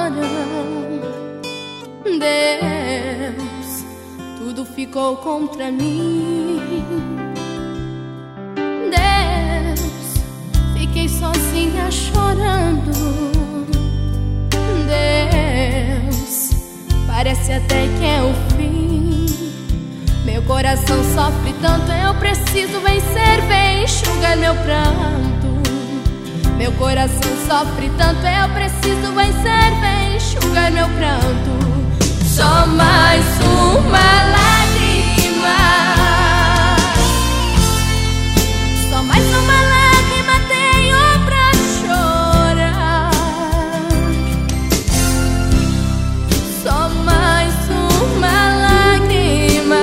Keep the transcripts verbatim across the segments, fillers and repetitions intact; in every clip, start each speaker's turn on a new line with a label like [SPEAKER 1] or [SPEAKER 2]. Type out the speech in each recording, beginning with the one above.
[SPEAKER 1] agora, Deus, tudo ficou contra mim. Deus, fiquei sozinha chorando. Deus, parece até que é o fim. Meu coração sofre tanto, eu preciso vencer. Vem enxugar meu pranto. Meu coração sofre tanto, eu preciso vencer. Vem enxugar meu pranto. Só mais uma lágrima, só mais uma lágrima tenho pra chorar. Só mais uma lágrima,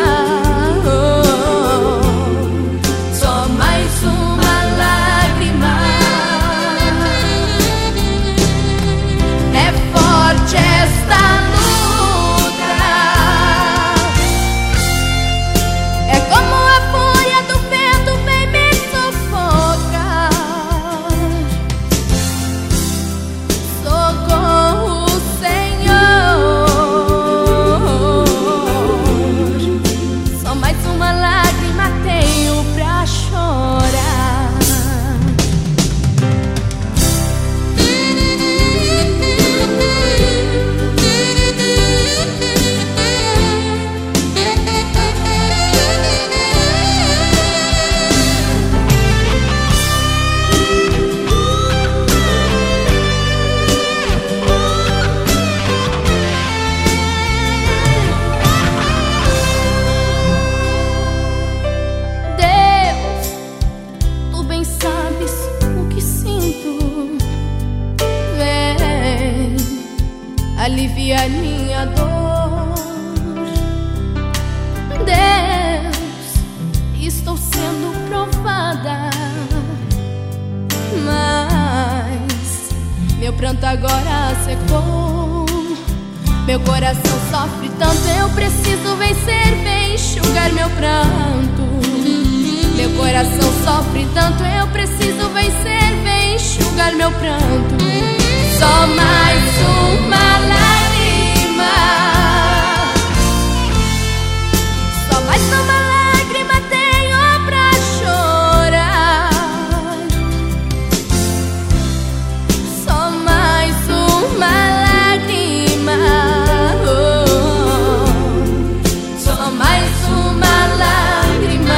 [SPEAKER 1] oh, só mais uma lágrima. É forte esta luta, é como a fúria do vento vem me sufocar. Socorro, Senhor. Só mais uma lágrima tenho pra chorar. Deus, tu bem sabes o que sinto. Vem aliviar minha dor. Deus, estou sendo provada, mas meu pranto agora secou. Meu coração sofre tanto, eu preciso vencer. Vem enxugar meu pranto. Meu coração sofre tanto, eu preciso vencer. Vem enxugar meu pranto. Só mais uma lágrima, só mais uma lágrima tenho pra chorar. Só mais uma lágrima, oh, só mais uma lágrima.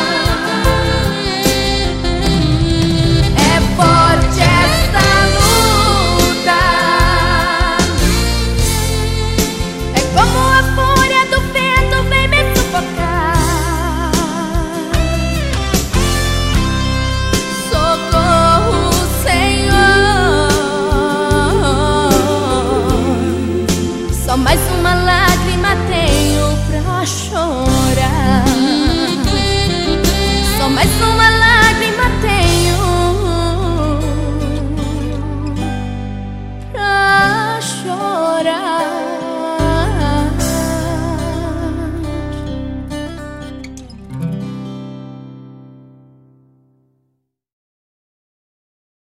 [SPEAKER 1] É forte esta luta, é como a fúria do vento vem me sufocar. Socorro, Senhor. Só mais uma lágrima tenho pra chorar.